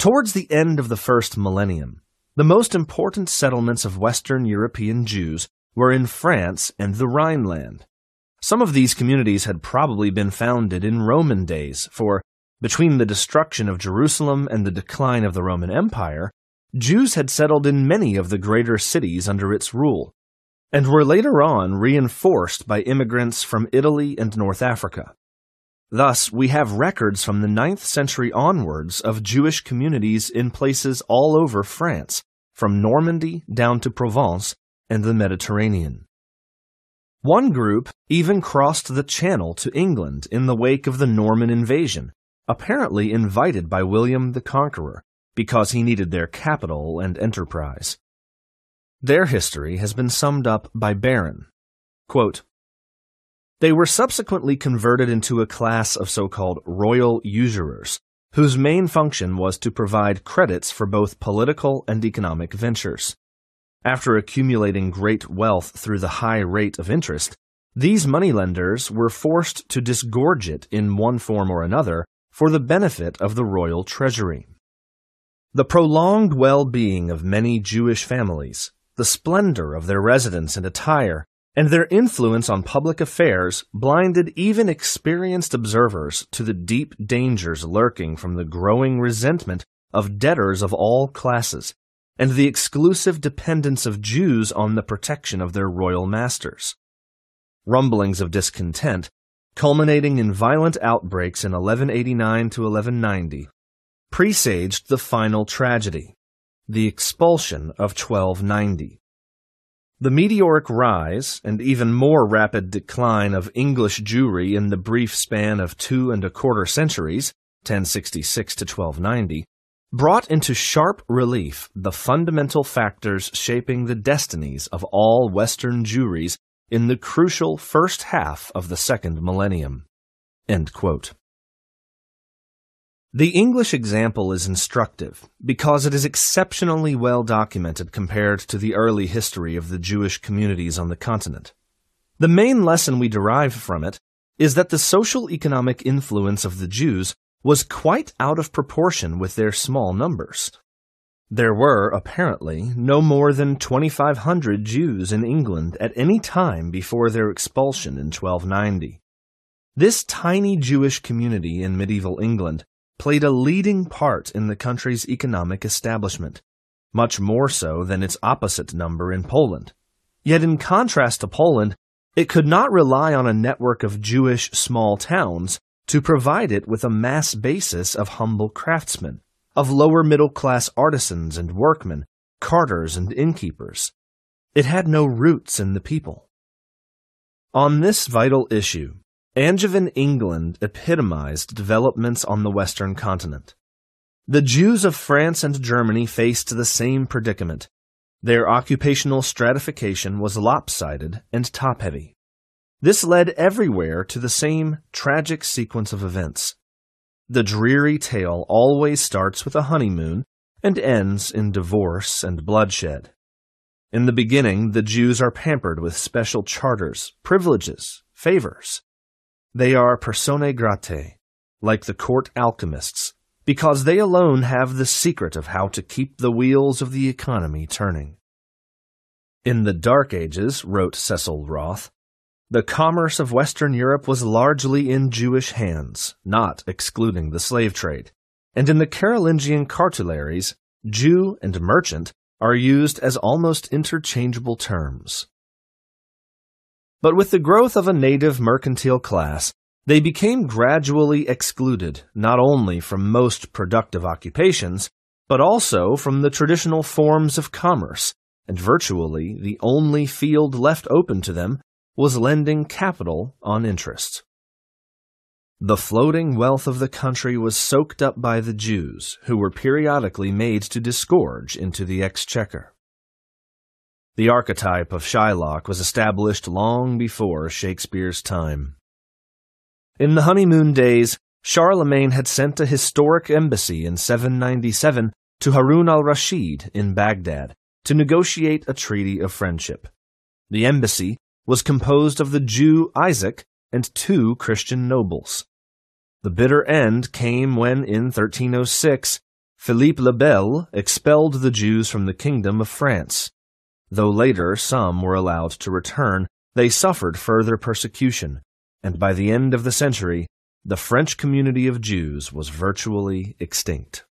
Towards the end of the first millennium, the most important settlements of Western European Jews were in France and the Rhineland. Some of these communities had probably been founded in Roman days, for between the destruction of Jerusalem and the decline of the Roman Empire, Jews had settled in many of the greater cities under its rule, and were later on reinforced by immigrants from Italy and North Africa. Thus, we have records from the 9th century onwards of Jewish communities in places all over France, from Normandy down to Provence and the Mediterranean. One group even crossed the Channel to England in the wake of the Norman invasion, apparently invited by William the Conqueror, because he needed their capital and enterprise. Their history has been summed up by Barron. Quote, "They were subsequently converted into a class of so-called royal usurers, whose main function was to provide credits for both political and economic ventures. After accumulating great wealth through the high rate of interest, these moneylenders were forced to disgorge it in one form or another for the benefit of the royal treasury. The prolonged well-being of many Jewish families, the splendor of their residence and attire, and their influence on public affairs blinded even experienced observers to the deep dangers lurking from the growing resentment of debtors of all classes, and the exclusive dependence of Jews on the protection of their royal masters. Rumblings of discontent, culminating in violent outbreaks in 1189 to 1190, presaged the final tragedy, the expulsion of 1290. The meteoric rise and even more rapid decline of English Jewry in the brief span of 2¼ centuries, 1066 to 1290, brought into sharp relief the fundamental factors shaping the destinies of all Western Jewries in the crucial first half of the second millennium." End quote. The English example is instructive because it is exceptionally well documented compared to the early history of the Jewish communities on the continent. The main lesson we derive from it is that the social-economic influence of the Jews was quite out of proportion with their small numbers. There were, apparently, no more than 2,500 Jews in England at any time before their expulsion in 1290. This tiny Jewish community in medieval England played a leading part in the country's economic establishment, much more so than its opposite number in Poland. Yet in contrast to Poland, it could not rely on a network of Jewish small towns to provide it with a mass basis of humble craftsmen, of lower middle-class artisans and workmen, carters and innkeepers. It had no roots in the people. On this vital issue, Angevin England epitomized developments on the Western continent. The Jews of France and Germany faced the same predicament. Their occupational stratification was lopsided and top-heavy. This led everywhere to the same tragic sequence of events. The dreary tale always starts with a honeymoon and ends in divorce and bloodshed. In the beginning, the Jews are pampered with special charters, privileges, favors. They are personae gratae, like the court alchemists, because they alone have the secret of how to keep the wheels of the economy turning. In the Dark Ages, wrote Cecil Roth, the commerce of Western Europe was largely in Jewish hands, not excluding the slave trade, and in the Carolingian cartularies, Jew and merchant are used as almost interchangeable terms. But with the growth of a native mercantile class, they became gradually excluded not only from most productive occupations, but also from the traditional forms of commerce, and virtually the only field left open to them was lending capital on interest. The floating wealth of the country was soaked up by the Jews, who were periodically made to disgorge into the exchequer. The archetype of Shylock was established long before Shakespeare's time. In the honeymoon days, Charlemagne had sent a historic embassy in 797 to Harun al-Rashid in Baghdad to negotiate a treaty of friendship. The embassy was composed of the Jew Isaac and 2 Christian nobles. The bitter end came when, in 1306, Philippe le Bel expelled the Jews from the Kingdom of France. Though later some were allowed to return, they suffered further persecution, and by the end of the century, the French community of Jews was virtually extinct.